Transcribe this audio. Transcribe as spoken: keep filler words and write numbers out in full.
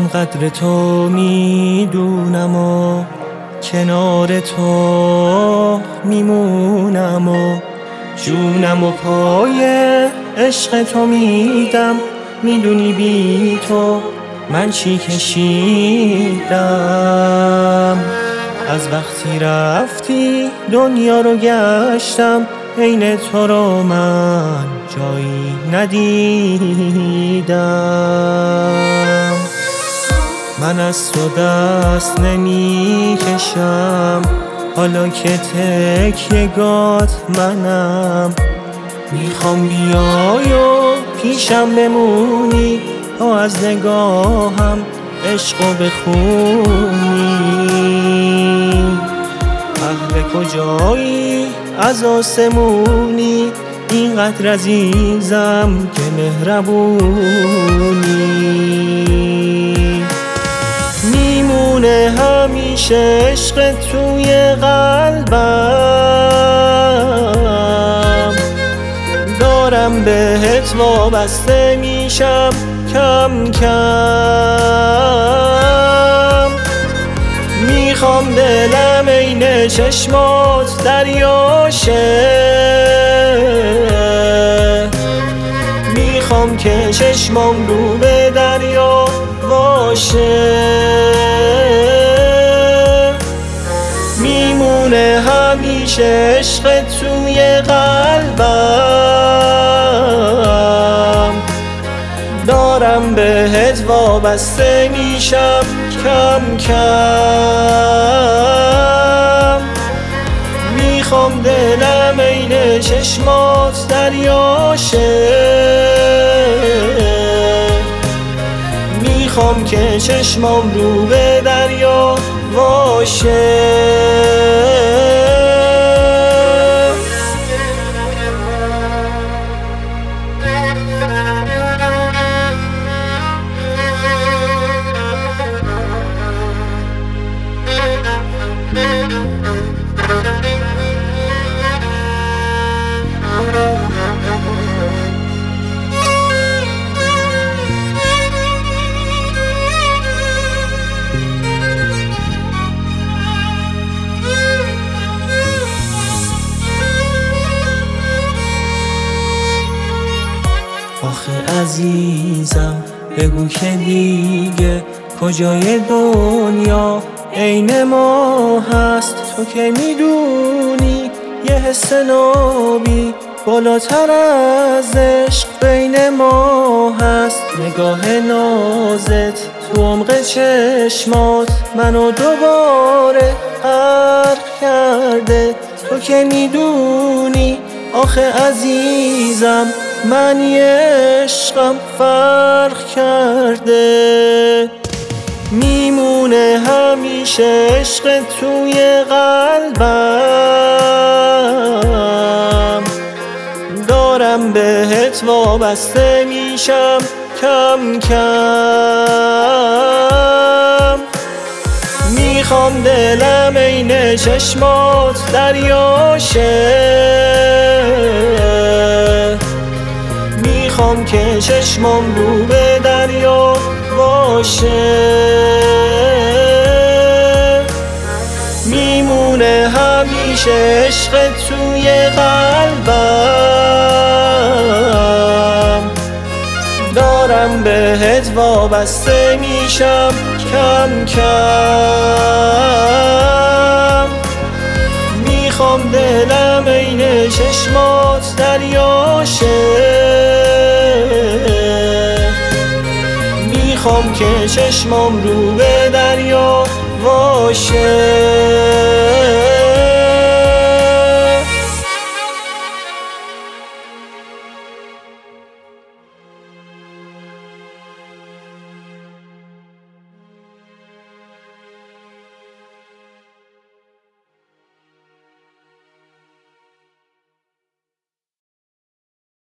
من قدر تو میدونم و کنار تو میمونم و جونم و پای عشق تو میدم. میدونی بی تو من چی کشیدم. از وقتی رفتی دنیا رو گشتم، عین تو رو من جایی ندیدم. من از تو دست نمی کشم حالا که تکیه‌گات منم. میخوام بیای و پیشم بمونی تا از نگاهم عشقو بخونی. اهل کجایی از آسمونی اینقدر عزیزم که مهربونی. میمونه همیشه عشق توی قلبم، دارم بهت وابسته میشم کم کم. میخوام دلم عین چشمات دریاشه، میخوام که چشمام رو به دریا باشه. میمونه همیشه عشق توی قلبم، دارم بهت وابسته میشم کم کم. میخوام دلم عین چشمات دریاشه، میخوام که چشمام رو به دریا باشه. آخه عزیزم بگو که دیگه کجای دنیا عین ما هست. تو که میدونی یه حس نابی بالاتر از عشق بین ما هست. نگاه نازت تو عمق چشمات منو دوباره غرق کرده. تو که میدونی آخه عزیزم من یه عشقم فرق کرده. میمونه همیشه عشق توی قلبم، دارم بهت وابسته میشم کم کم. میخوام دلم عین چشمات دریاشه، میخوام که چشمام رو به دریا باشه. میمونه همیشه عشق توی قلبم، دارم بهت وابسته میشم کم کم. میخوام دلم عین چشمات دریاشه، میخوام که چشمام رو به دریا باشه.